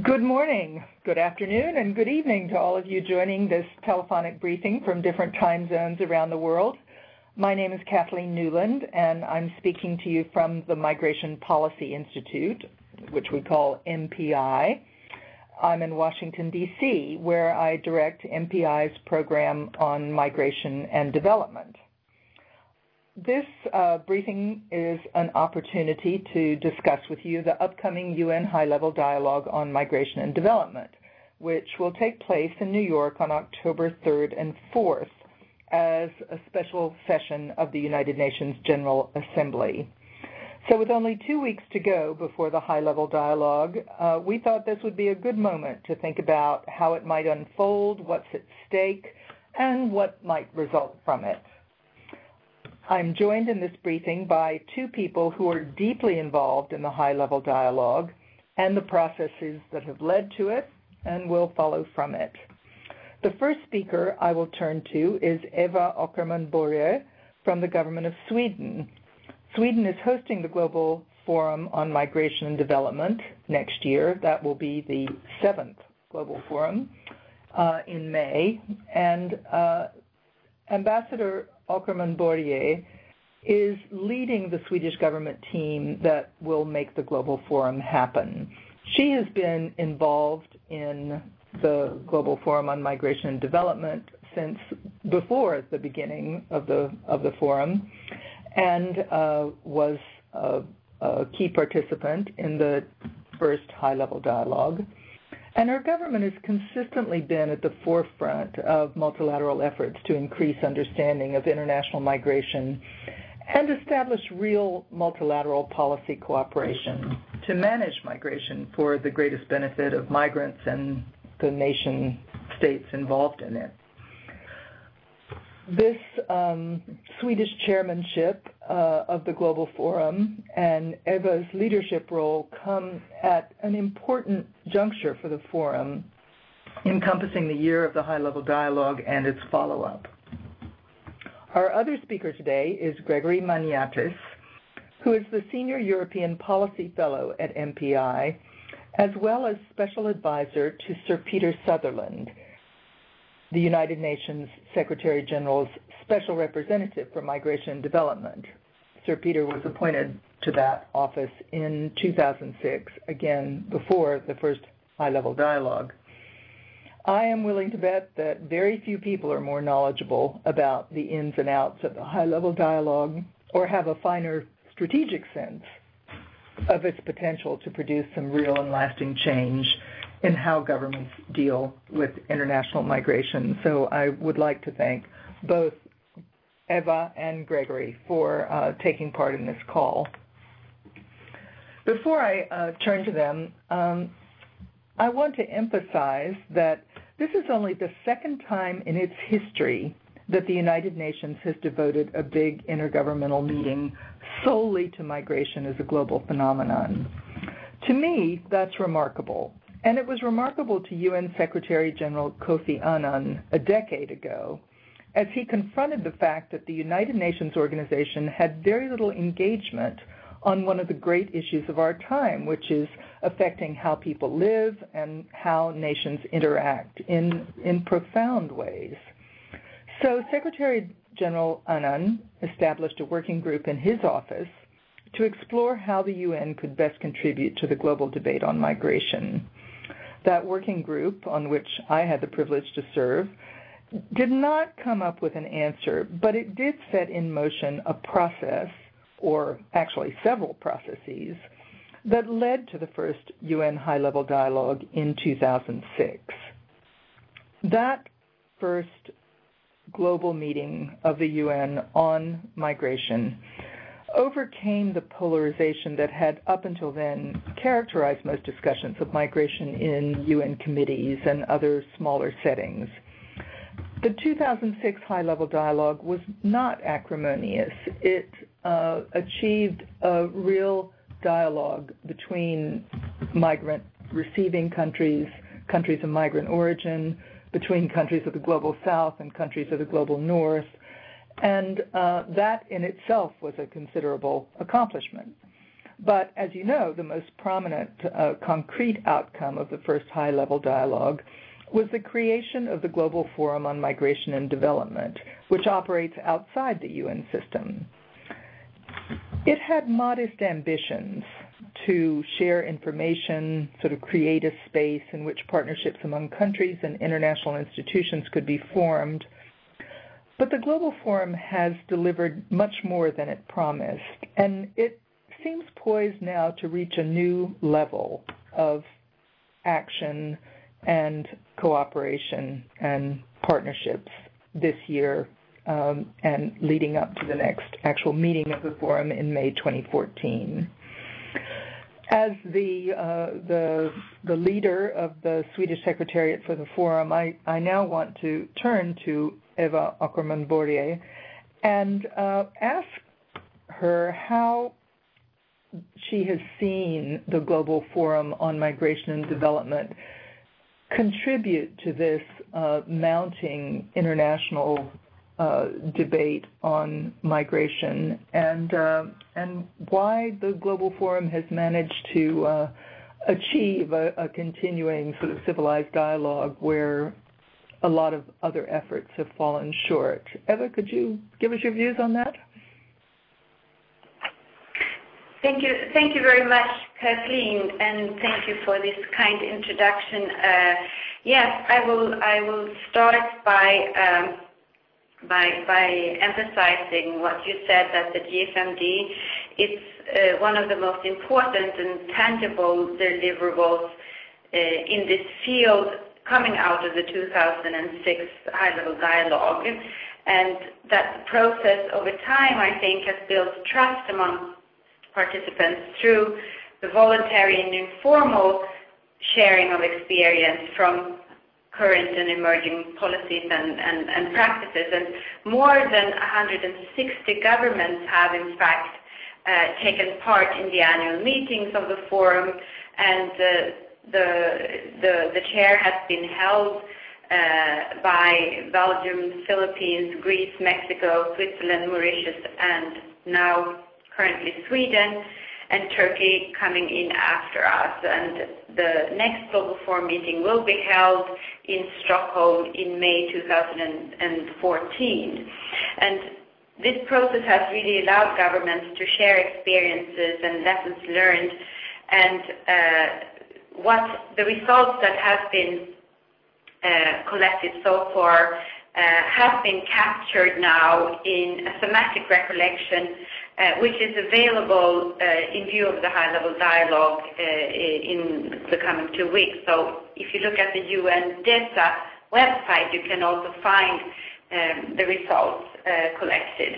Good morning, good afternoon, and good evening to all of you joining this telephonic briefing from different time zones around the world. My name is Kathleen Newland, and I'm speaking to you from the Migration Policy Institute, which we call MPI. I'm in Washington, D.C., where I direct MPI's program on migration and development. This briefing is an opportunity to discuss with you the upcoming UN High-Level Dialogue on Migration and Development, which will take place in New York on October 3rd and 4th as a special session of the United Nations General Assembly. So with only 2 weeks to go before the high-level dialogue, we thought this would be a good moment to think about how it might unfold, what's at stake, and what might result from it. I'm joined in this briefing by two people who are deeply involved in the high-level dialogue and the processes that have led to it and will follow from it. The first speaker I will turn to is Eva Åkerman-Börje from the government of Sweden. Sweden is hosting the Global Forum on Migration and Development next year. That will be the 7th Global Forum in May. And Ambassador Åkerman-Börje is leading the Swedish government team that will make the Global Forum happen. She has been involved in the Global Forum on Migration and Development since before the beginning of the forum, and was a key participant in the first high-level dialogue. And our government has consistently been at the forefront of multilateral efforts to increase understanding of international migration and establish real multilateral policy cooperation to manage migration for the greatest benefit of migrants and the nation states involved in it. This Swedish chairmanship of the Global Forum and Eva's leadership role come at an important juncture for the forum, encompassing the year of the high-level dialogue and its follow-up. Our other speaker today is Gregory Maniatis, who is the Senior European Policy Fellow at MPI, as well as Special Advisor to Sir Peter Sutherland, the United Nations Secretary General's Special Representative for Migration and Development. Sir Peter was appointed to that office in 2006, again before the first high-level dialogue. I am willing to bet that very few people are more knowledgeable about the ins and outs of the high-level dialogue or have a finer strategic sense of its potential to produce some real and lasting change in how governments deal with international migration. So I would like to thank both Eva and Gregory for taking part in this call. Before I turn to them, I want to emphasize that this is only the second time in its history that the United Nations has devoted a big intergovernmental meeting solely to migration as a global phenomenon. To me, that's remarkable. And it was remarkable to UN Secretary General Kofi Annan a decade ago, as he confronted the fact that the United Nations organization had very little engagement on one of the great issues of our time, which is affecting how people live and how nations interact in profound ways. So Secretary General Annan established a working group in his office to explore how the UN could best contribute to the global debate on migration. That working group, on which I had the privilege to serve, did not come up with an answer, but it did set in motion a process, or actually several processes, that led to the first UN high-level dialogue in 2006. That first global meeting of the UN on migration overcame the polarization that had up until then characterized most discussions of migration in UN committees and other smaller settings. The 2006 high-level dialogue was not acrimonious. It achieved a real dialogue between migrant receiving countries, countries of migrant origin, between countries of the Global South and countries of the Global North, and that in itself was a considerable accomplishment. But as you know, the most prominent concrete outcome of the first high-level dialogue was the creation of the Global Forum on Migration and Development, which operates outside the UN system. It had modest ambitions to share information, sort of create a space in which partnerships among countries and international institutions could be formed. But the Global Forum has delivered much more than it promised, and it seems poised now to reach a new level of action and cooperation and partnerships this year and leading up to the next actual meeting of the forum in May 2014. As the leader of the Swedish Secretariat for the Forum, I now want to turn to Eva Åkerman-Borge and ask her how she has seen the Global Forum on Migration and Development contribute to this mounting international debate on migration, and why the Global Forum has managed to achieve a continuing sort of civilized dialogue where a lot of other efforts have fallen short. Eva, could you give us your views on that? Thank you very much, Kathleen, and thank you for this kind introduction. Yes, I will start by emphasizing what you said, that the GFMD is one of the most important and tangible deliverables in this field coming out of the 2006 high-level dialogue, and that the process over time, I think, has built trust among participants through the voluntary and informal sharing of experience from current and emerging policies and practices. And more than 160 governments have, in fact, taken part in the annual meetings of the forum, and the chair has been held by Belgium, Philippines, Greece, Mexico, Switzerland, Mauritius, and now currently Sweden, and Turkey coming in after us. And the next Global Forum meeting will be held in Stockholm in May 2014. And this process has really allowed governments to share experiences and lessons learned, and what the results that have been collected so far have been captured now in a thematic recollection, which is available in view of the high-level dialogue in the coming 2 weeks. So if you look at the UN DESA website, you can also find the results collected.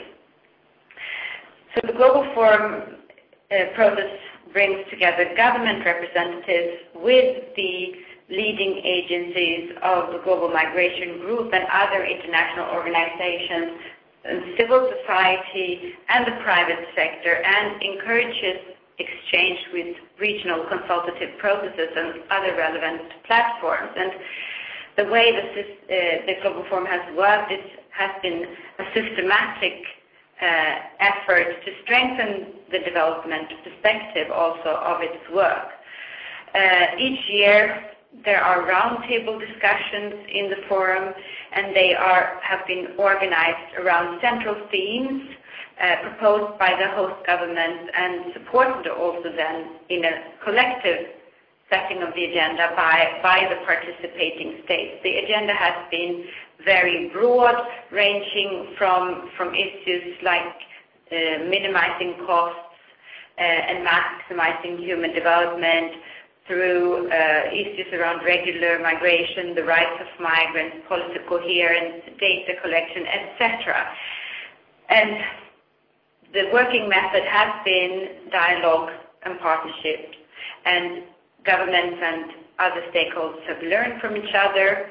So the Global Forum process brings together government representatives with the leading agencies of the Global Migration Group and other international organizations, and civil society and the private sector, and encourages exchange with regional consultative processes and other relevant platforms. And the way the Global Forum has worked, it has been a systematic effort to strengthen the development perspective also of its work. Each year there are roundtable discussions in the forum, and they have been organized around central themes proposed by the host government and supported also then in a collective setting of the agenda by the participating states. The agenda has been very broad, ranging from issues like minimizing costs and maximizing human development, through issues around regular migration, the rights of migrants, policy coherence, data collection, etc. And the working method has been dialogue and partnership, and governments and other stakeholders have learned from each other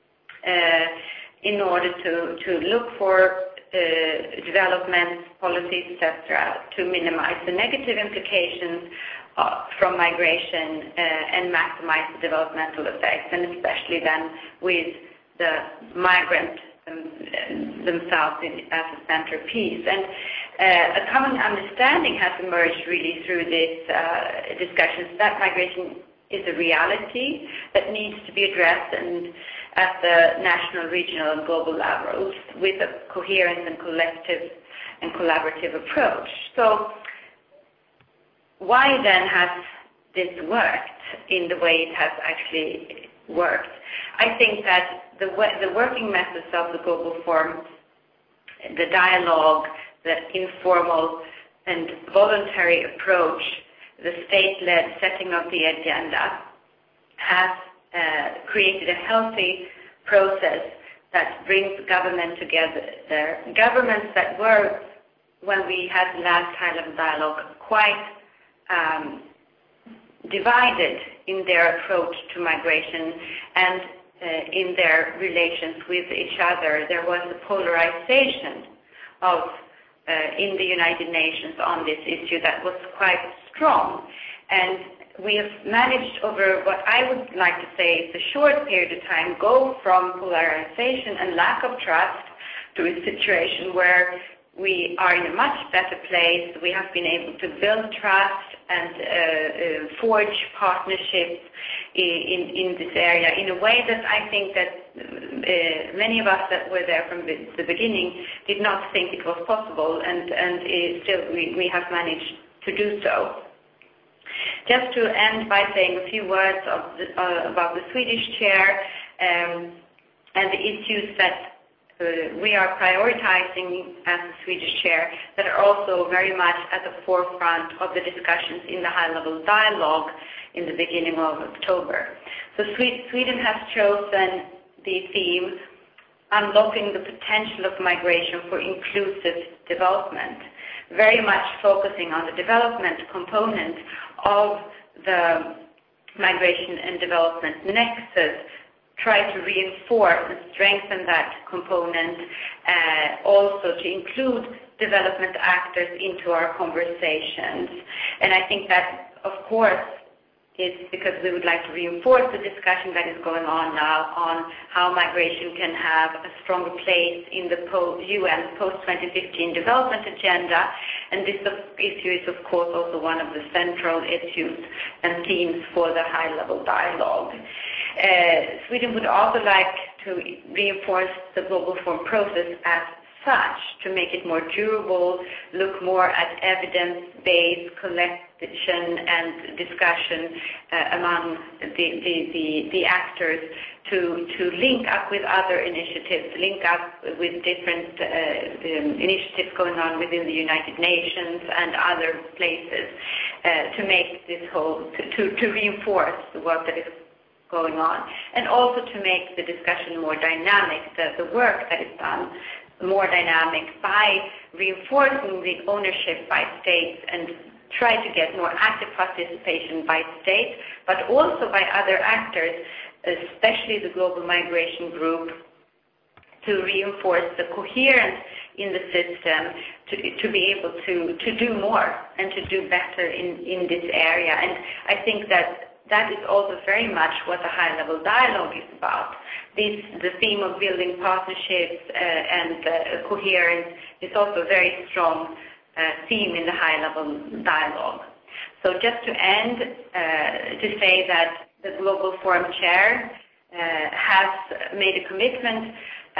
in order to look for development, policies, etc., to minimize the negative implications from migration and maximize the developmental effects, and especially then with the migrant themselves as a centerpiece. And a common understanding has emerged really through these discussions that migration is a reality that needs to be addressed and at the national, regional, and global levels with a coherent and collective and collaborative approach. So why then has this worked in the way it has actually worked? I think that the working methods of the Global Forum, the dialogue, the informal and voluntary approach, the state-led setting of the agenda, has created a healthy process that brings government together. Governments that were, when we had the last high-level dialogue, quite divided in their approach to migration and in their relations with each other. There was a polarization of in the United Nations on this issue that was quite strong. And we have managed over what I would like to say is a short period of time go from polarization and lack of trust to a situation where we are in a much better place. We have been able to build trust and forge partnerships in this area in a way that I think that many of us that were there from the beginning did not think it was possible, and still we have managed to do so. Just to end by saying a few words about the Swedish chair and the issues that we are prioritizing as the Swedish chair that are also very much at the forefront of the discussions in the high-level dialogue in the beginning of October. So Sweden has chosen the theme, Unlocking the Potential of Migration for Inclusive Development, very much focusing on the development component of the migration and development nexus, try to reinforce and strengthen that component, also to include development actors into our conversations. And I think that, of course, is because we would like to reinforce the discussion that is going on now on how migration can have a stronger place in the UN post-2015 development agenda. And this issue is, of course, also one of the central issues and themes for the high-level dialogue. Sweden would also like to reinforce the Global Forum process as such, to make it more durable, look more at evidence-based collection and discussion among the actors, to link up with other initiatives, link up with different initiatives going on within the United Nations and other places, to make this whole, to reinforce the work that is going on, and also to make the discussion more dynamic, the work that is done more dynamic by reinforcing the ownership by states and try to get more active participation by states, but also by other actors, especially the Global Migration Group, to reinforce the coherence in the system, to be able to do more and to do better in this area. And I think that is also very much what the high-level dialogue is about. The theme of building partnerships and coherence is also a very strong theme in the high-level dialogue. So just to end, to say that the Global Forum Chair has made a commitment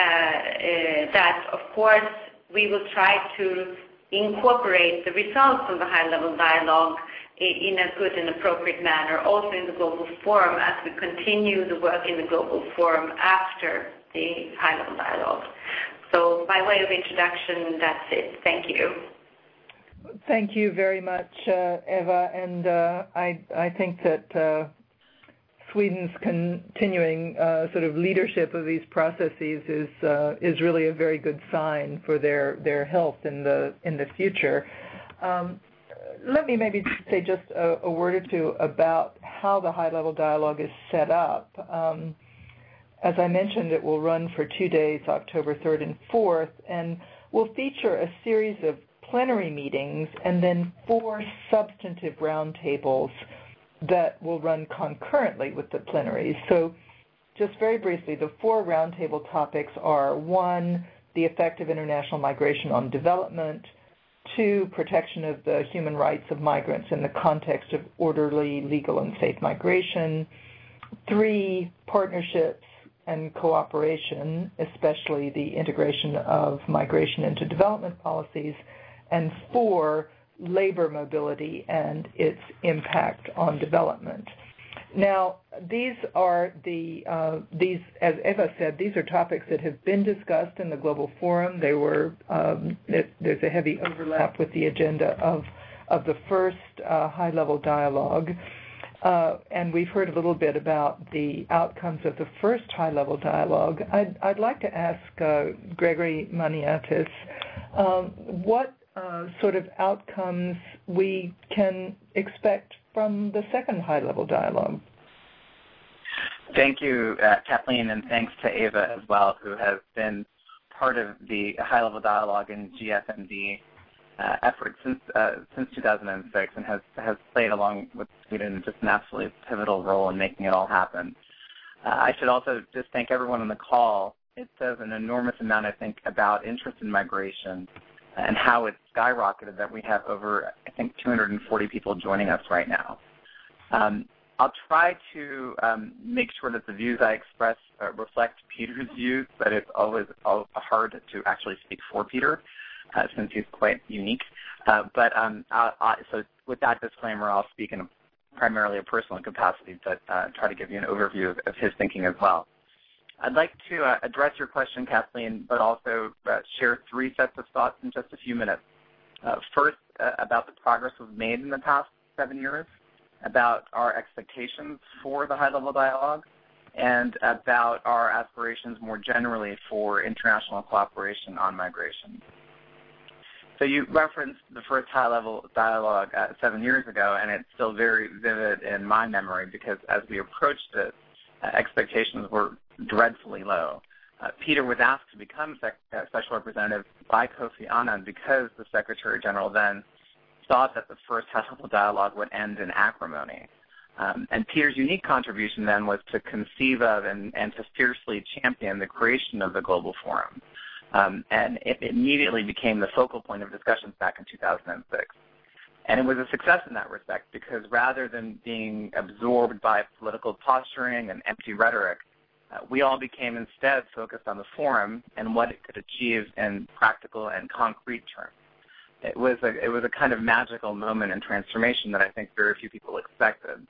that, of course, we will try to incorporate the results of the high-level dialogue in a good and appropriate manner, also in the Global Forum, as we continue the work in the Global Forum after the high-level dialogue. So by way of introduction, that's it. Thank you. Thank you very much, Eva, and I think that Sweden's continuing sort of leadership of these processes is really a very good sign for their health in the future. Let me maybe say just a word or two about how the high-level dialogue is set up. As I mentioned, it will run for 2 days, October 3rd and 4th, and will feature a series of plenary meetings and then 4 substantive roundtables that will run concurrently with the plenaries. So just very briefly, the 4 roundtable topics are: 1, the effect of international migration on development; 2, protection of the human rights of migrants in the context of orderly, legal, and safe migration; 3, partnerships and cooperation, especially the integration of migration into development policies; and 4, labor mobility and its impact on development. Now, these are as Eva said, these are topics that have been discussed in the Global Forum. They were there's a heavy overlap with the agenda of the first high-level dialogue. And we've heard a little bit about the outcomes of the first high-level dialogue. I'd like to ask Gregory Maniatis what sort of outcomes we can expect from the second high-level dialogue. Thank you, Kathleen, and thanks to Eva as well, who has been part of the high-level dialogue in GFMD effort since 2006 and has played, along with Sweden, just an absolutely pivotal role in making it all happen. I should also just thank everyone on the call. It says an enormous amount, I think, about interest in migration and how it's skyrocketed that we have over, I think, 240 people joining us right now. I'll try to make sure that the views I express reflect Peter's views, but it's always hard to actually speak for Peter since he's quite unique. So with that disclaimer, I'll speak in primarily a personal capacity, but try to give you an overview of his thinking as well. I'd like to address your question, Kathleen, but also share 3 sets of thoughts in just a few minutes. First, about the progress we've made in the past 7 years, about our expectations for the high-level dialogue, and about our aspirations more generally for international cooperation on migration. So you referenced the first high-level dialogue 7 years ago, and it's still very vivid in my memory because as we approached it, expectations were dreadfully low. Peter was asked to become Special Representative by Kofi Annan because the Secretary General then thought that the first high-level dialogue would end in acrimony. And Peter's unique contribution then was to conceive of and to fiercely champion the creation of the Global Forum. And it immediately became the focal point of discussions back in 2006. And it was a success in that respect because rather than being absorbed by political posturing and empty rhetoric, we all became instead focused on the forum and what it could achieve in practical and concrete terms. It was a kind of magical moment in transformation that I think very few people expected.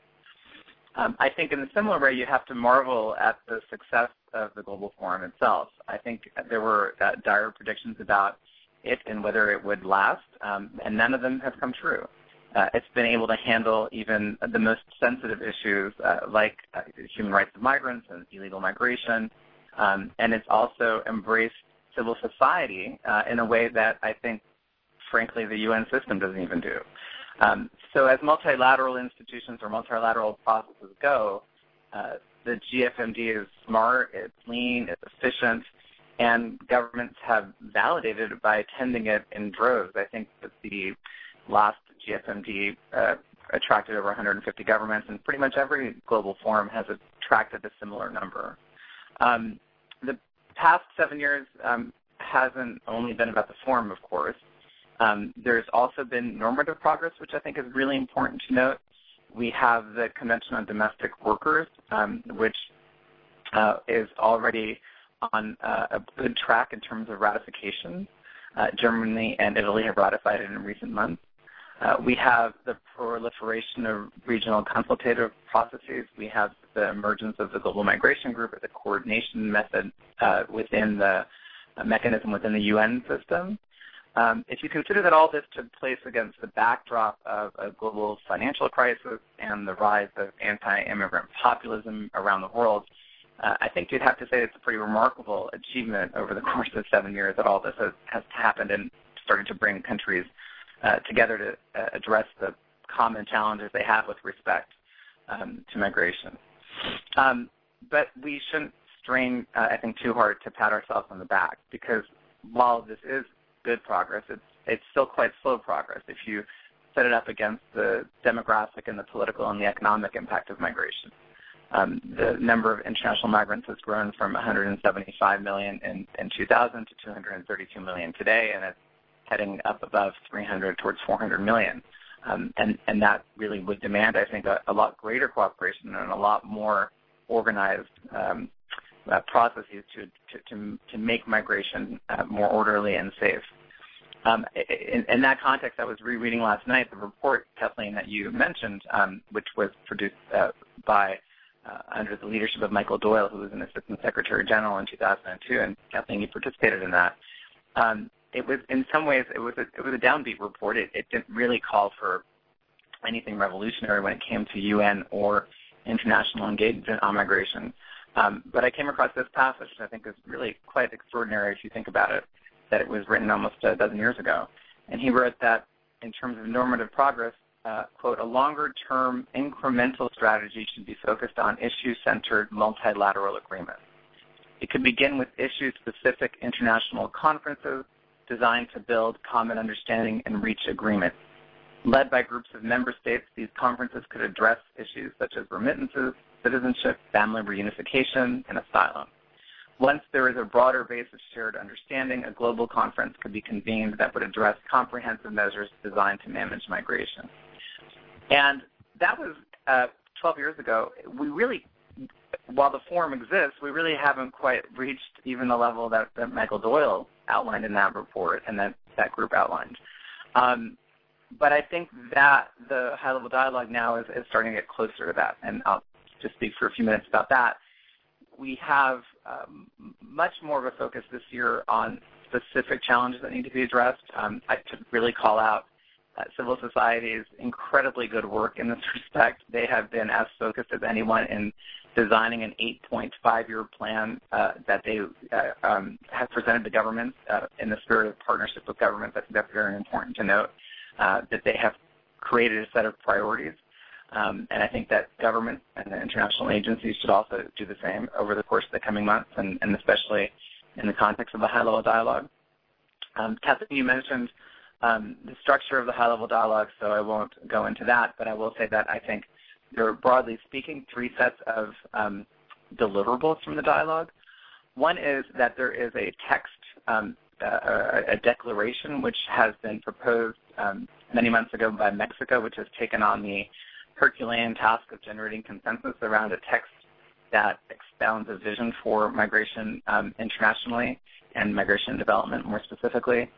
I think in a similar way, you have to marvel at the success of the Global Forum itself. I think there were dire predictions about it and whether it would last, and none of them have come true. It's been able to handle even the most sensitive issues like human rights of migrants and illegal migration, and it's also embraced civil society in a way that I think, frankly, the UN system doesn't even do. So as multilateral institutions or multilateral processes go, the GFMD is smart, it's lean, it's efficient, and governments have validated it by attending it in droves. I think that the last GFMD attracted over 150 governments, and pretty much every global forum has attracted a similar number. The past 7 years hasn't only been about the forum, of course. There's also been normative progress, which I think is really important to note. We have the Convention on Domestic Workers, which is already on a good track in terms of ratification. Germany and Italy have ratified it in recent months. We have the proliferation of regional consultative processes. We have the emergence of the Global Migration Group as a coordination method within the mechanism within the UN system. If you consider that all this took place against the backdrop of a global financial crisis and the rise of anti-immigrant populism around the world, I think you'd have to say it's a pretty remarkable achievement over the course of 7 years that all this has happened and started to bring countries together to address the common challenges they have with respect to migration. But we shouldn't strain, I think, too hard to pat ourselves on the back because while this is good progress, it's still quite slow progress if you set it up against the demographic and the political and the economic impact of migration. The number of international migrants has grown from 175 million in 2000 to 232 million today, and it's heading up above 300 towards 400 million. And that really would demand, I think, a lot greater cooperation and a lot more organized processes to make migration more orderly and safe. In that context, I was rereading last night the report, Kathleen, that you mentioned, which was produced by under the leadership of Michael Doyle, who was an Assistant Secretary General in 2002, and Kathleen, you participated in that. It was, in some ways, it was a downbeat report. It didn't really call for anything revolutionary when it came to UN or international engagement on migration. But I came across this passage, which I think is really quite extraordinary if you think about it, that it was written almost a dozen years ago. And he wrote that in terms of normative progress, quote, a longer-term incremental strategy should be focused on issue-centered multilateral agreements. It could begin with issue-specific international conferences designed to build common understanding and reach agreement. Led by groups of member states, these conferences could address issues such as remittances, citizenship, family reunification, and asylum. Once there is a broader base of shared understanding, a global conference could be convened that would address comprehensive measures designed to manage migration. And that was 12 years ago. We really, while the forum exists, we really haven't quite reached even the level that Michael Doyle outlined in that report and that group outlined. But I think that the high-level dialogue now is starting to get closer to that, and I'll just speak for a few minutes about that. We have much more of a focus this year on specific challenges that need to be addressed. I should really call out civil society's incredibly good work in this respect. They have been as focused as anyone in designing an 8-point 5-year plan that they have presented to governments in the spirit of partnership with governments. I think that's very important to note, that they have created a set of priorities. And I think that government and the international agencies should also do the same over the course of the coming months, and especially in the context of the high-level dialogue. Kathleen, you mentioned the structure of the high-level dialogue, so I won't go into that, but I will say that I think there are, broadly speaking, 3 sets of deliverables from the dialogue. One is that there is a text, a declaration, which has been proposed many months ago by Mexico, which has taken on the Herculean task of generating consensus around a text that expounds a vision for migration internationally and migration development more specifically.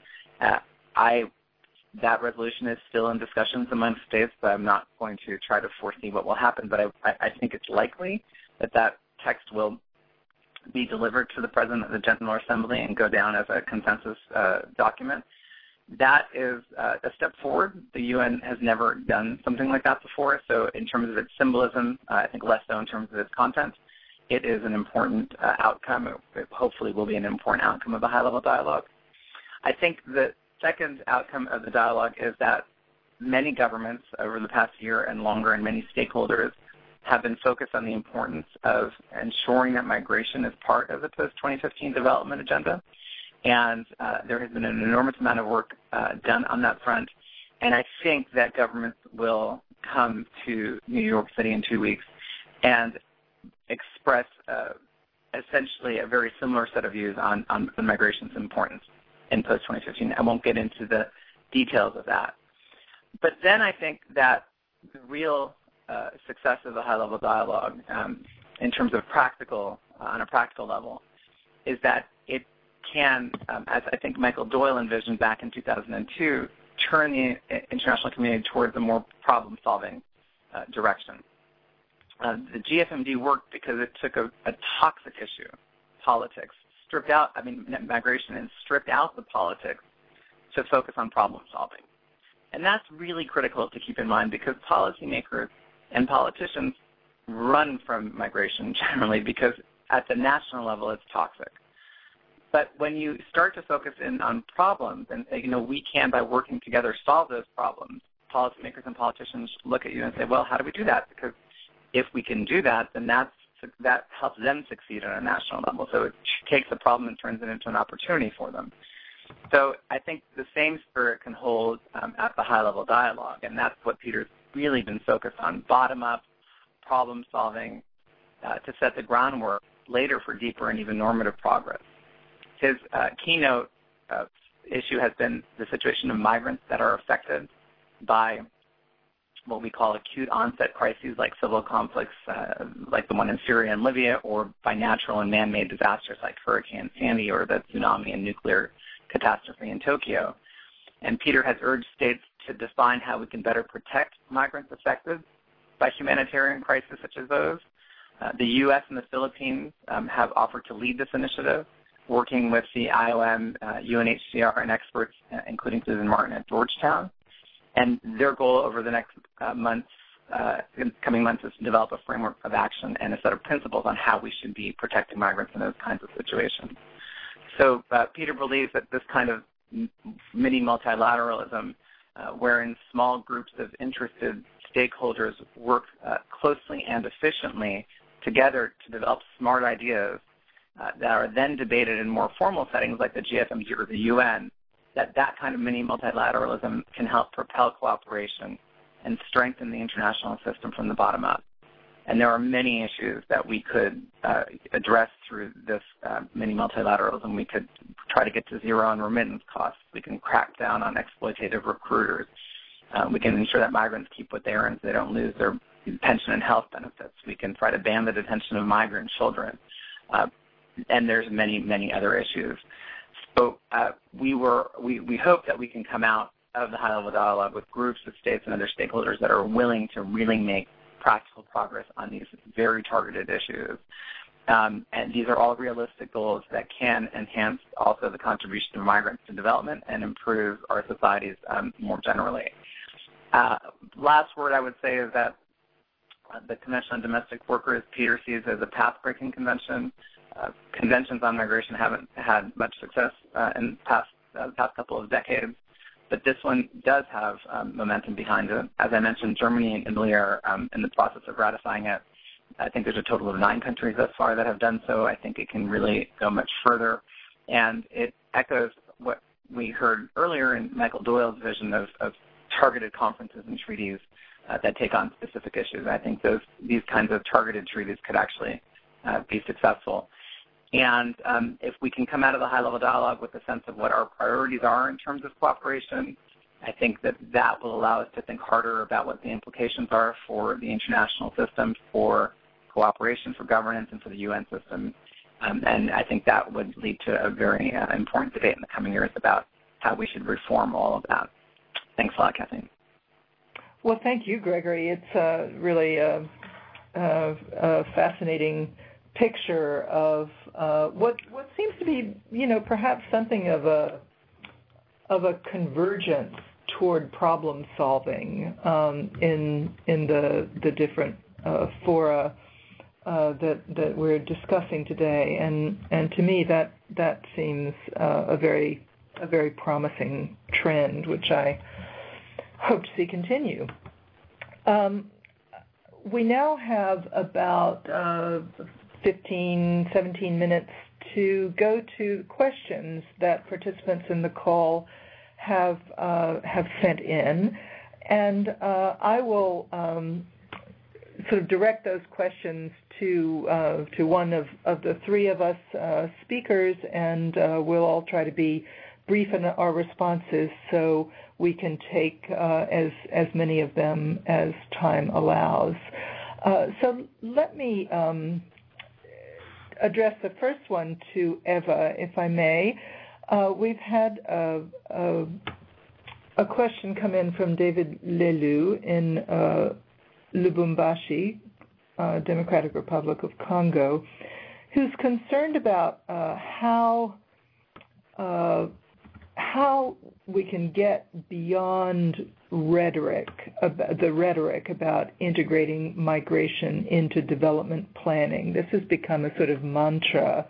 That resolution is still in discussions among states, but I'm not going to try to foresee what will happen. But I think it's likely that that text will be delivered to the President of the General Assembly and go down as a consensus document. That is a step forward. The UN has never done something like that before, so in terms of its symbolism, I think less so in terms of its content. It is an important outcome. It hopefully will be an important outcome of the high-level dialogue. I think the second outcome of the dialogue is that many governments over the past year and longer, and many stakeholders, have been focused on the importance of ensuring that migration is part of the post-2015 development agenda. And there has been an enormous amount of work done on that front. And I think that governments will come to New York City in 2 weeks and express essentially a very similar set of views on migration's importance in post-2015. I won't get into the details of that. But then I think that the real success of the high-level dialogue in terms of on a practical level, is that it can, as I think Michael Doyle envisioned back in 2002, turn the international community towards a more problem-solving direction. The GFMD worked because it took a toxic issue, politics, migration, and stripped out the politics to focus on problem-solving. And that's really critical to keep in mind, because policymakers and politicians run from migration generally because at the national level it's toxic. But when you start to focus in on problems and say, we can, by working together, solve those problems, policymakers and politicians look at you and say, well, how do we do that? Because if we can do that, then that helps them succeed on a national level. So it takes a problem and turns it into an opportunity for them. So I think the same spirit can hold at the high-level dialogue, and that's what Peter's really been focused on: bottom-up, problem-solving, to set the groundwork later for deeper and even normative progress. His keynote issue has been the situation of migrants that are affected by what we call acute onset crises like civil conflicts like the one in Syria and Libya, or by natural and man-made disasters like Hurricane Sandy or the tsunami and nuclear catastrophe in Tokyo. And Peter has urged states to define how we can better protect migrants affected by humanitarian crises such as those. The U.S. and the Philippines have offered to lead this initiative, working with the IOM, UNHCR, and experts, including Susan Martin at Georgetown. And their goal over the next coming months is to develop a framework of action and a set of principles on how we should be protecting migrants in those kinds of situations. So Peter believes that this kind of mini multilateralism, wherein small groups of interested stakeholders work closely and efficiently together to develop smart ideas that are then debated in more formal settings like the GFMD or the UN, that kind of mini multilateralism can help propel cooperation and strengthen the international system from the bottom up. And there are many issues that we could address through this mini multilateralism. We could try to get to zero on remittance costs. We can crack down on exploitative recruiters. We can ensure that migrants keep what they earn so they don't lose their pension and health benefits. We can try to ban the detention of migrant children. And there's many, many other issues. So we hope that we can come out of the high-level dialogue with groups of states and other stakeholders that are willing to really make practical progress on these very targeted issues. And these are all realistic goals that can enhance also the contribution of migrants to development and improve our societies more generally. Last word I would say is that the Convention on Domestic Workers, Peter sees as a path-breaking convention. Conventions on migration haven't had much success in the past couple of decades, but this one does have momentum behind it. As I mentioned, Germany and Italy are in the process of ratifying it. I think there's a total of 9 countries thus far that have done so. I think it can really go much further, and it echoes what we heard earlier in Michael Doyle's vision of targeted conferences and treaties that take on specific issues. I think these kinds of targeted treaties could actually be successful. And if we can come out of the high-level dialogue with a sense of what our priorities are in terms of cooperation, I think that will allow us to think harder about what the implications are for the international system, for cooperation, for governance, and for the UN system. And I think that would lead to a very important debate in the coming years about how we should reform all of that. Thanks a lot, Kathleen. Well, thank you, Gregory. It's really a fascinating picture of what seems to be, perhaps something of a convergence toward problem solving in the different fora that we're discussing today, and to me that seems a very promising trend, which I hope to see continue. We now have about 15, 17 minutes to go to questions that participants in the call have sent in, and I will sort of direct those questions to one of the three of us speakers, and we'll all try to be brief in our responses so we can take as many of them as time allows. So let me address the first one to Eva, if I may. We've had a question come in from David Lelu in Lubumbashi, Democratic Republic of Congo, who's concerned about how we can get beyond the rhetoric about integrating migration into development planning. This has become a sort of mantra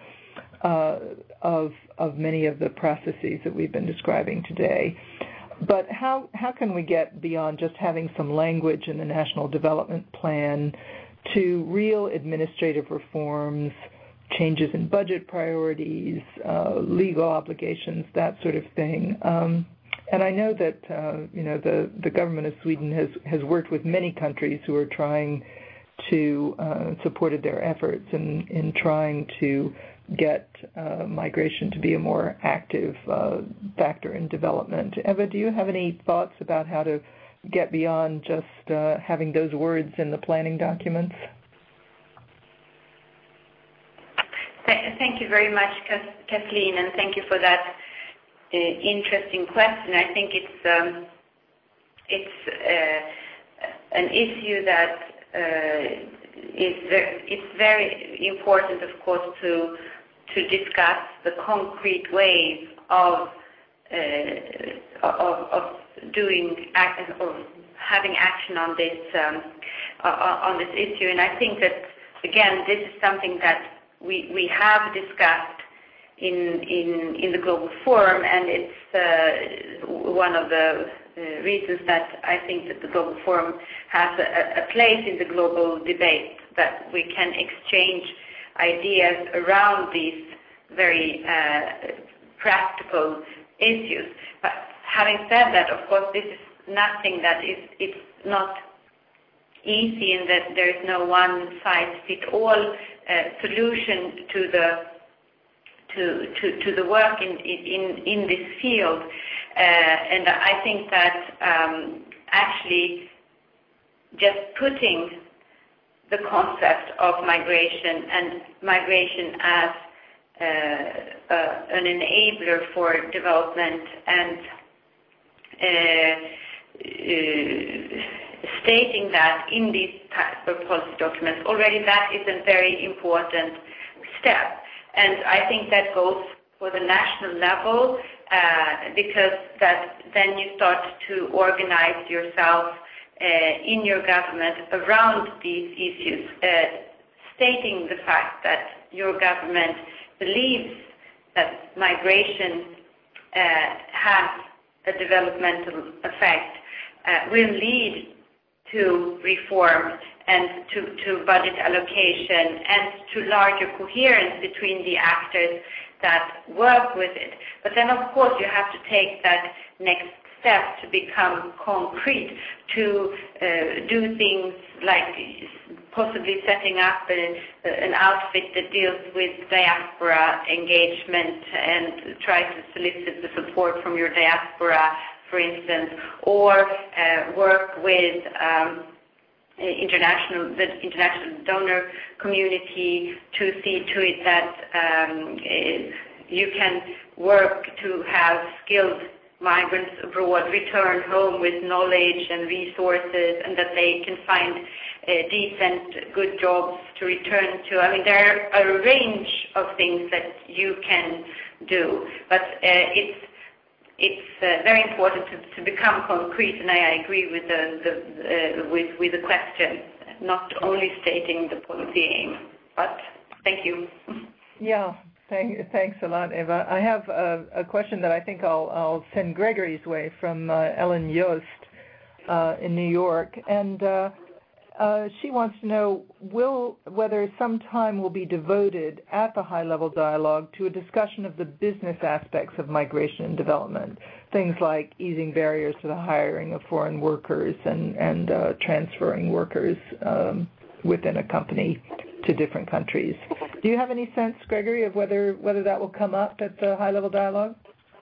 of many of the processes that we've been describing today. But how can we get beyond just having some language in the National Development Plan to real administrative reforms, changes in budget priorities, legal obligations, that sort of thing? And I know that the government of Sweden has worked with many countries who are trying supported their efforts in trying to get migration to be a more active factor in development. Eva, do you have any thoughts about how to get beyond just having those words in the planning documents? Thank you very much, Kathleen, and thank you for that interesting question. I think it's an issue that it's very important, of course, to discuss the concrete ways of doing or having action on this issue. And I think that again, this is something that we have discussed in the Global Forum, and it's one of the reasons that I think that the Global Forum has a place in the global debate, that we can exchange ideas around these very practical issues. But having said that, of course, this is nothing that it's not easy, and that there is no one-size-fits-all solution to the work in this field. And I think that actually just putting the concept of migration and migration as an enabler for development and stating that in these types of policy documents already, that is a very important step. And I think that goes for the national level, because then you start to organize yourself in your government around these issues, stating the fact that your government believes that migration has a developmental effect, will lead to reform and to budget allocation and to larger coherence between the actors that work with it. But then, of course, you have to take that next step to become concrete, to do things like possibly setting up an outfit that deals with diaspora engagement and try to solicit the support from your diaspora, for instance, or work with the international donor community to see to it that you can work to have skilled migrants abroad return home with knowledge and resources, and that they can find decent, good jobs to return to. I mean, there are a range of things that you can do, but it's very important to become concrete, and I agree with the question, not only stating the policy aim. But thank you. Yeah, thanks a lot, Eva. I have a question that I think I'll send Gregory's way from Ellen Yost in New York, and she wants to know whether some time will be devoted at the high-level dialogue to a discussion of the business aspects of migration and development, things like easing barriers to the hiring of foreign workers and transferring workers within a company to different countries. Do you have any sense, Gregory, of whether that will come up at the high-level dialogue?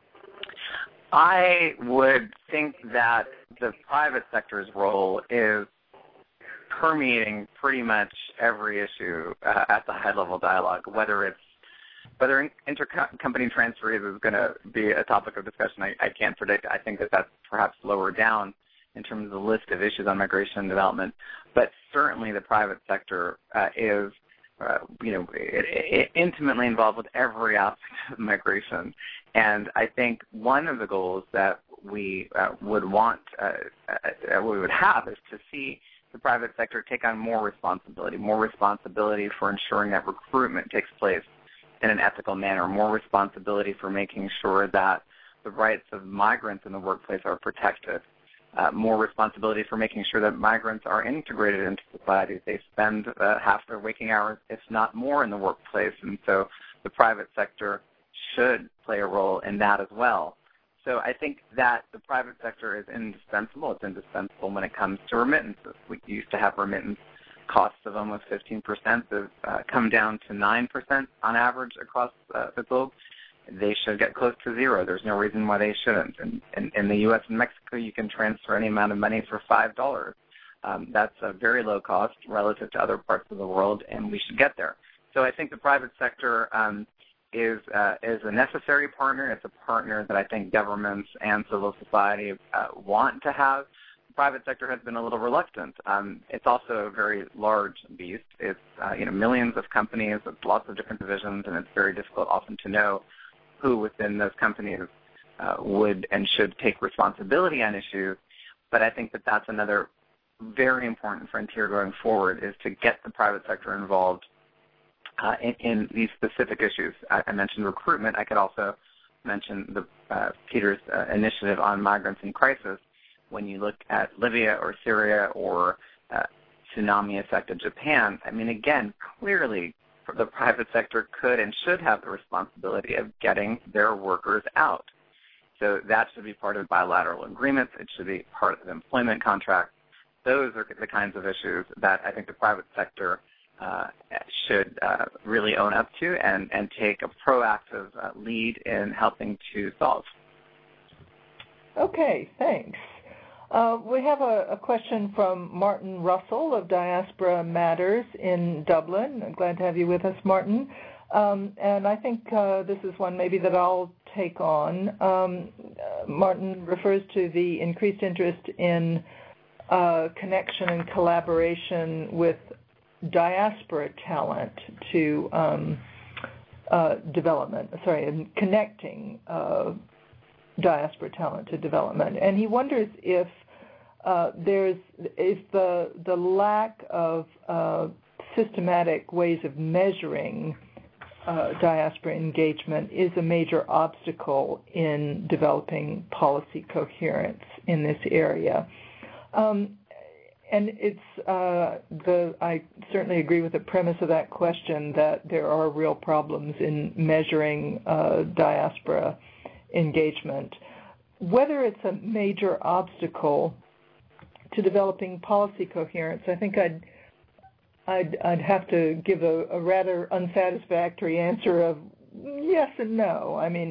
I would think that the private sector's role is permeating pretty much every issue at the high-level dialogue, whether intercompany transfers is going to be a topic of discussion. I can't predict. I think that that's perhaps lower down in terms of the list of issues on migration and development. But certainly the private sector is intimately involved with every aspect of migration. And I think one of the goals that we would have is to see the private sector take on more responsibility for ensuring that recruitment takes place in an ethical manner, more responsibility for making sure that the rights of migrants in the workplace are protected, more responsibility for making sure that migrants are integrated into society. They spend half their waking hours, if not more, in the workplace, and so the private sector should play a role in that as well. So I think that the private sector is indispensable. It's indispensable when it comes to remittances. We used to have remittance costs of almost 15% have come down to 9% on average across the globe. They should get close to zero. There's no reason why they shouldn't. And in the U.S. and Mexico, you can transfer any amount of money for $5. That's a very low cost relative to other parts of the world, and we should get there. So I think the private sector is a necessary partner. It's a partner that I think governments and civil society want to have. The private sector has been a little reluctant. It's also a very large beast. It's millions of companies with lots of different divisions, and it's very difficult often to know who within those companies would and should take responsibility on issues. But I think that that's another very important frontier going forward, is to get the private sector involved in these specific issues. I mentioned recruitment. I could also mention Peter's initiative on migrants in crisis. When you look at Libya or Syria or tsunami-affected Japan, I mean, again, clearly the private sector could and should have the responsibility of getting their workers out. So that should be part of bilateral agreements. It should be part of employment contracts. Those are the kinds of issues that I think the private sector should really own up to and take a proactive lead in helping to solve. Okay, thanks. We have a question from Martin Russell of Diaspora Matters in Dublin. I'm glad to have you with us, Martin. And I think this is one maybe that I'll take on. Martin refers to the increased interest in connection and collaboration with diaspora talent to development, and connecting diaspora talent to development. And he wonders if the lack of systematic ways of measuring diaspora engagement is a major obstacle in developing policy coherence in this area. And I certainly agree with the premise of that question, that there are real problems in measuring diaspora engagement. Whether it's a major obstacle to developing policy coherence, I think I'd have to give a rather unsatisfactory answer of yes and no. I mean,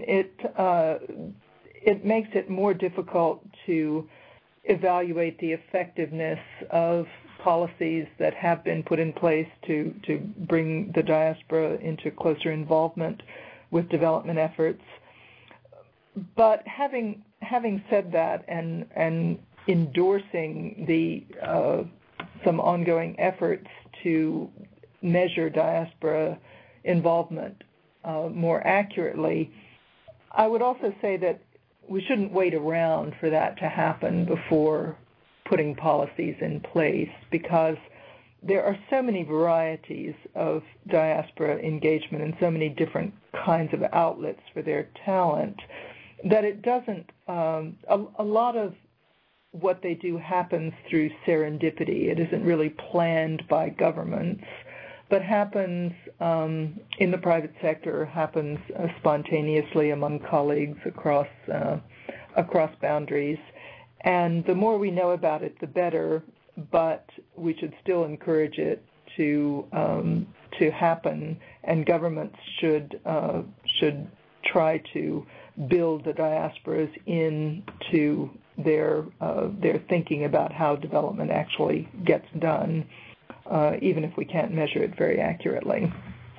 it makes it more difficult to evaluate the effectiveness of policies that have been put in place to bring the diaspora into closer involvement with development efforts. But having said that, and endorsing some ongoing efforts to measure diaspora involvement more accurately, I would also say that we shouldn't wait around for that to happen before putting policies in place, because there are so many varieties of diaspora engagement and so many different kinds of outlets for their talent that it doesn't, a lot of what they do happens through serendipity. It isn't really planned by governments, but happens in the private sector, happens spontaneously among colleagues across boundaries. And the more we know about it, the better, but we should still encourage it to happen, and governments should try to build the diasporas into their thinking about how development actually gets done, even if we can't measure it very accurately.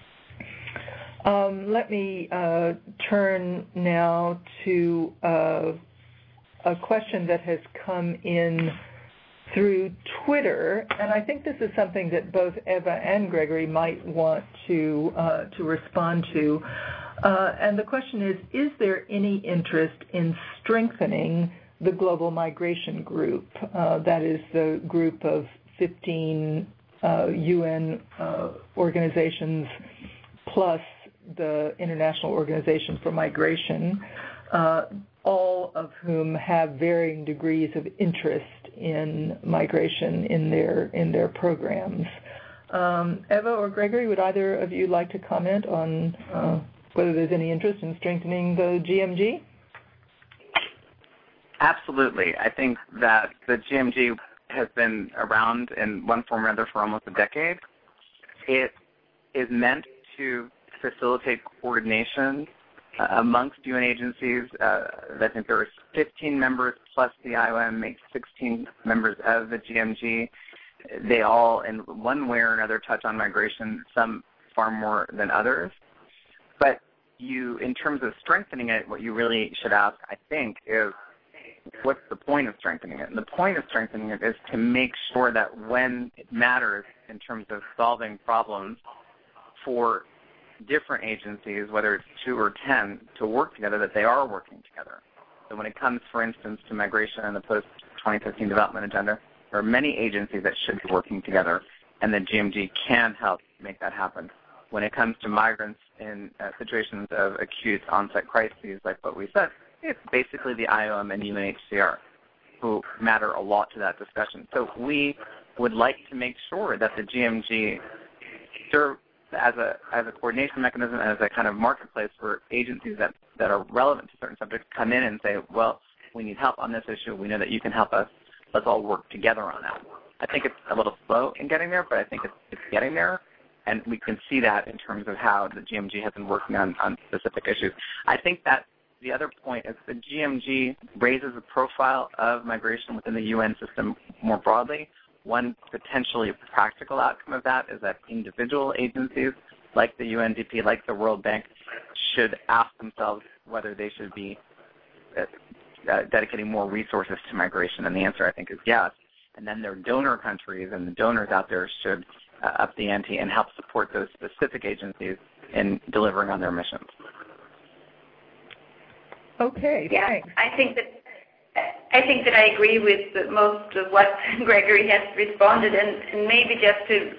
Let me turn now to a question that has come in through Twitter, and I think this is something that both Eva and Gregory might want to respond to. And the question is there any interest in strengthening the Global Migration Group? That is the group of 15 UN organizations plus the International Organization for Migration, all of whom have varying degrees of interest in migration in their programs. Eva or Gregory, would either of you like to comment on whether there's any interest in strengthening the GMG? Absolutely. I think that the GMG has been around in one form or another for almost a decade. It is meant to facilitate coordination amongst UN agencies. I think there are 15 members plus the IOM makes 16 members of the GMG. They all, in one way or another, touch on migration, some far more than others. But in terms of strengthening it, what you really should ask, I think, is what's the point of strengthening it? And the point of strengthening it is to make sure that when it matters in terms of solving problems for different agencies, whether it's 2 or 10, to work together, that they are working together. So when it comes, for instance, to migration and the post-2015 development agenda, there are many agencies that should be working together, and the GMG can help make that happen. When it comes to migrants in situations of acute onset crises, like what we said, it's basically the IOM and UNHCR who matter a lot to that discussion. So we would like to make sure that the GMG serve as a coordination mechanism and as a kind of marketplace for agencies that are relevant to certain subjects come in and say, well, we need help on this issue. We know that you can help us. Let's all work together on that. I think it's a little slow in getting there, but I think it's getting there. And we can see that in terms of how the GMG has been working on specific issues. I think that the other point is the GMG raises the profile of migration within the UN system more broadly. One potentially practical outcome of that is that individual agencies like the UNDP, like the World Bank, should ask themselves whether they should be dedicating more resources to migration. And the answer, I think, is yes. And then their donor countries and the donors out there should up the ante and help support those specific agencies in delivering on their missions. Okay, yeah, thanks. I think that I agree with most of what Gregory has responded, and maybe just to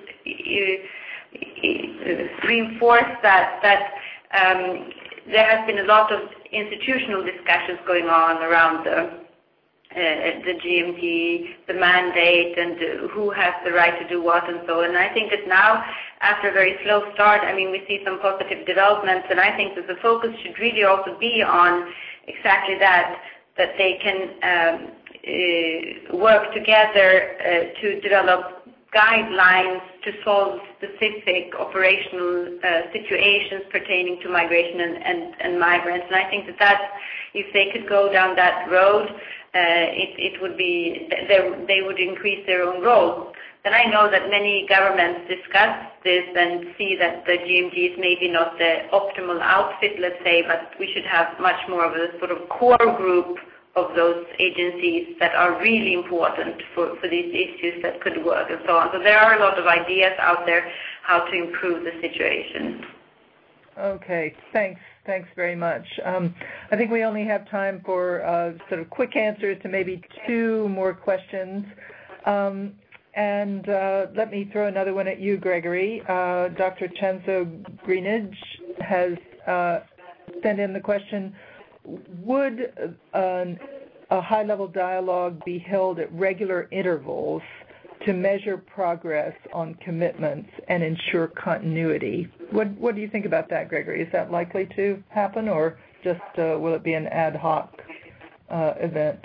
reinforce that there has been a lot of institutional discussions going on around the GMG, the mandate, and who has the right to do what and so on. And I think that now, after a very slow start, we see some positive developments, and I think that the focus should really also be on exactly that they can work together to develop guidelines to solve specific operational situations pertaining to migration and migrants. And I think that if they could go down that road, it would be they would increase their own role. Then I know that many governments discuss this and see that the GMG is maybe not the optimal outfit, let's say, but we should have much more of a sort of core group of those agencies that are really important for these issues that could work and so on. So there are a lot of ideas out there how to improve the situation. Okay, thanks very much. I think we only have time for sort of quick answers to maybe 2 more questions. And let me throw another one at you, Gregory. Dr. Chenzo Greenidge has sent in the question, would a high-level dialogue be held at regular intervals to measure progress on commitments and ensure continuity? What do you think about that, Gregory? Is that likely to happen, or just will it be an ad hoc event?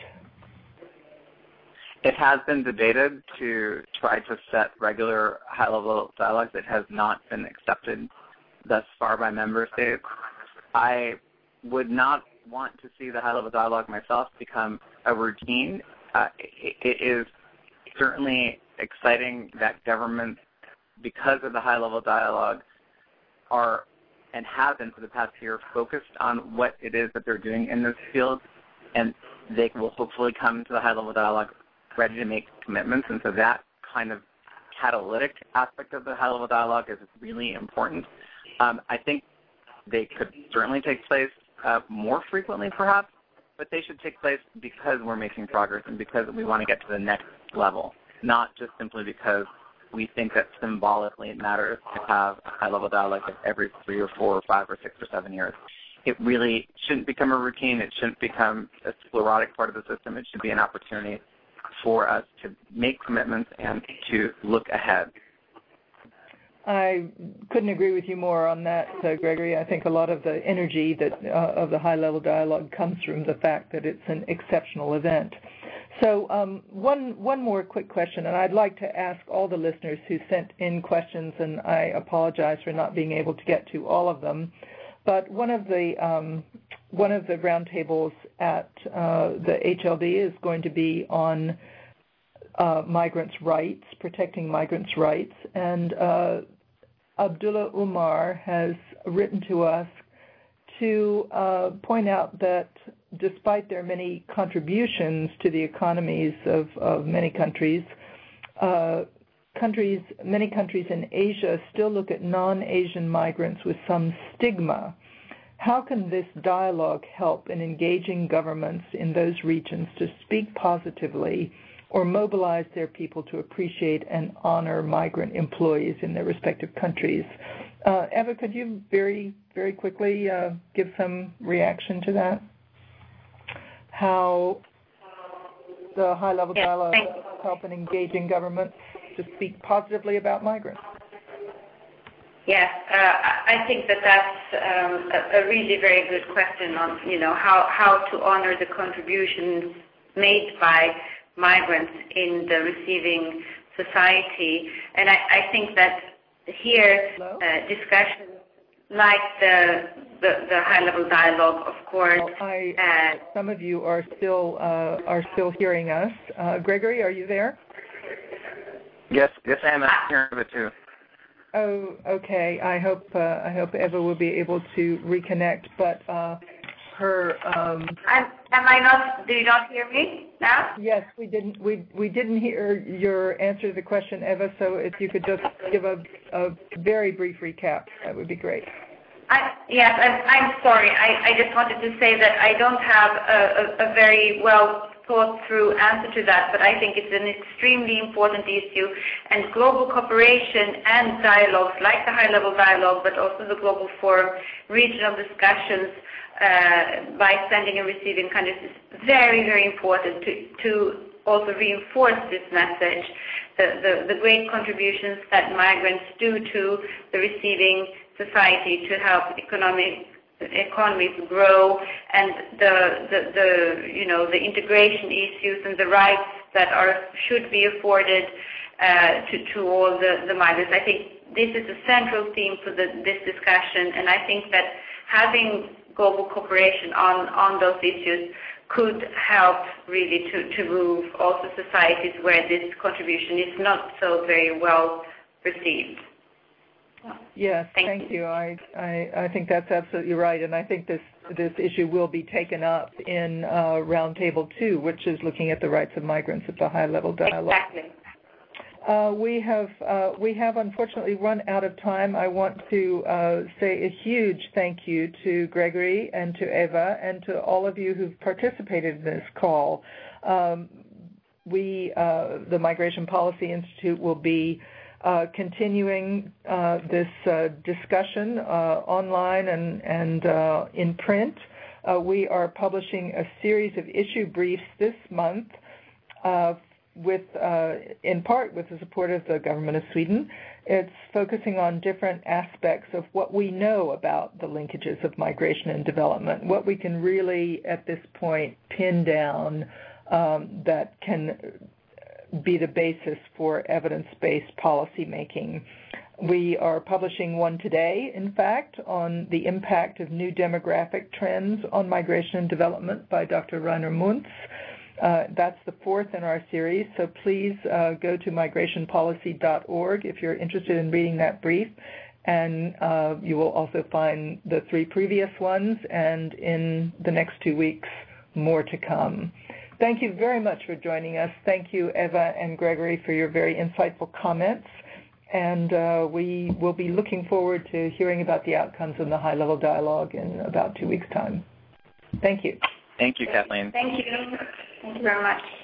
It has been debated to try to set regular high-level dialogues. It has not been accepted thus far by member states. I would not want to see the high-level dialogue myself become a routine. It is certainly exciting that governments, because of the high-level dialogue, are and have been for the past year focused on what it is that they're doing in this field, and they will hopefully come to the high-level dialogue ready to make commitments. And so that kind of catalytic aspect of the high-level dialogue is really important. I think they could certainly take place more frequently, perhaps, but they should take place because we're making progress and because we want to get to the next level, not just simply because we think that symbolically it matters to have a high-level dialogue every 3 or 4 or 5 or 6 or 7 years. It really shouldn't become a routine. It shouldn't become a sclerotic part of the system. It should be an opportunity for us to make commitments and to look ahead. I couldn't agree with you more on that, Gregory. I think a lot of the energy that of the high-level dialogue comes from the fact that it's an exceptional event. So one more quick question, and I'd like to ask all the listeners who sent in questions, and I apologize for not being able to get to all of them. But one of the roundtables at the HLD is going to be on migrants' rights, protecting migrants' rights, and Abdullah Umar has written to us to point out that despite their many contributions to the economies of many countries, many countries in Asia still look at non-Asian migrants with some stigma. How can this dialogue help in engaging governments in those regions to speak positively or mobilize their people to appreciate and honor migrant employees in their respective countries? Eva, could you very, very quickly give some reaction to that? How the high-level dialogue help in engaging governments to speak positively about migrants? Yes, I think that's a really very good question on how to honor the contributions made by migrants in the receiving society, and I think that here discussions like the high-level dialogue, of course. Well, some of you are still hearing us. Gregory, are you there? Yes, I am hearing it too. Oh, okay. I hope Eva will be able to reconnect, but her. Am I not? Do you not hear me now? Yes, we didn't. We didn't hear your answer to the question, Eva. So if you could just give a very brief recap, that would be great. Yes, I'm sorry. I just wanted to say that I don't have a very well thought through answer to that, but I think it's an extremely important issue, and global cooperation and dialogues like the high-level dialogue, but also the Global Forum, regional discussions by sending and receiving countries is very, very important to also reinforce this message, the great contributions that migrants do to the receiving society to help economies grow, and the integration issues and the rights that should be afforded to all the migrants. I think this is a central theme for this discussion, and I think that having global cooperation on those issues could help really to move also societies where this contribution is not so very well received. Yes, thank you. I think that's absolutely right, and I think this issue will be taken up in Roundtable 2, which is looking at the rights of migrants at the high-level dialogue. Exactly. We have unfortunately run out of time. I want to say a huge thank you to Gregory and to Eva and to all of you who've participated in this call. The Migration Policy Institute will be continuing this discussion online and in print. We are publishing a series of issue briefs this month in part with the support of the government of Sweden. It's focusing on different aspects of what we know about the linkages of migration and development, what we can really at this point pin down that can be the basis for evidence-based policy making. We are publishing one today, in fact, on the impact of new demographic trends on migration and development by Dr. Rainer Muntz. That's the fourth in our series, so please go to migrationpolicy.org if you're interested in reading that brief, and you will also find the three previous ones, and in the next 2 weeks, more to come. Thank you very much for joining us. Thank you, Eva and Gregory, for your very insightful comments, and we will be looking forward to hearing about the outcomes in the high-level dialogue in about 2 weeks' time. Thank you. Thank you, Kathleen. Thank you. Thank you very much.